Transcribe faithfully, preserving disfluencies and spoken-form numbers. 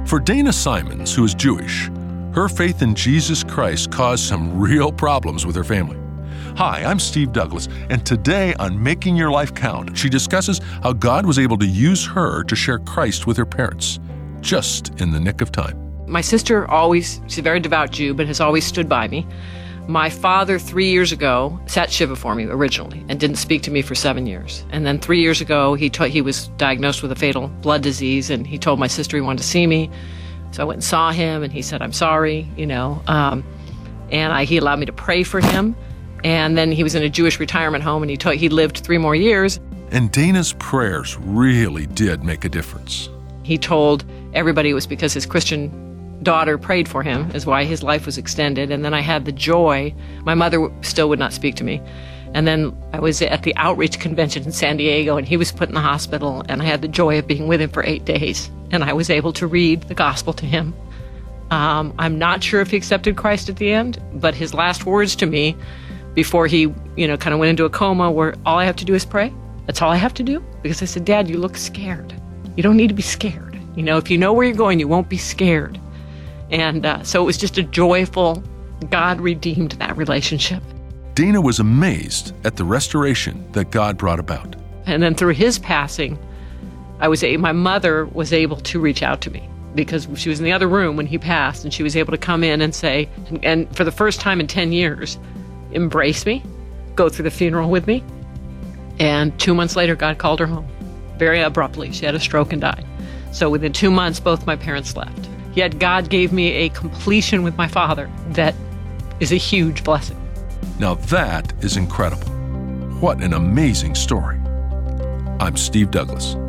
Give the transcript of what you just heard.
For Dana Simons, who is Jewish, her faith in Jesus Christ caused some real problems with her family. Hi, I'm Steve Douglas, and today on Making Your Life Count, she discusses how God was able to use her to share Christ with her parents, just in the nick of time. My sister always, she's a very devout Jew, but has always stood by me. My father, three years ago, sat Shiva for me originally and didn't speak to me for seven years. And then three years ago, he t- he was diagnosed with a fatal blood disease, and he told my sister he wanted to see me. So I went and saw him, and he said, I'm sorry, you know. Um, and I, he allowed me to pray for him. And then he was in a Jewish retirement home, and he t- he lived three more years. And Dana's prayers really did make a difference. He told everybody it was because his Christian daughter prayed for him, is why his life was extended. And then I had the joy. My mother still would not speak to me. And then I was at the outreach convention in San Diego, and he was put in the hospital, and I had the joy of being with him for eight days. And I was able to read the gospel to him. Um, I'm not sure if he accepted Christ at the end, but his last words to me before he, you know, kind of went into a coma were, all I have to do is pray. That's all I have to do. Because I said, Dad, you look scared. You don't need to be scared. You know, if you know where you're going, you won't be scared. And uh, so it was just a joyful, God redeemed that relationship. Dana was amazed at the restoration that God brought about. And then through his passing, I was a, my mother was able to reach out to me because she was in the other room when he passed, and she was able to come in and say, and, and for the first time in ten years, embrace me, go through the funeral with me. And two months later, God called her home very abruptly. She had a stroke and died. So within two months, both my parents left. Yet God gave me a completion with my father that is a huge blessing. Now that is incredible. What an amazing story. I'm Steve Douglas.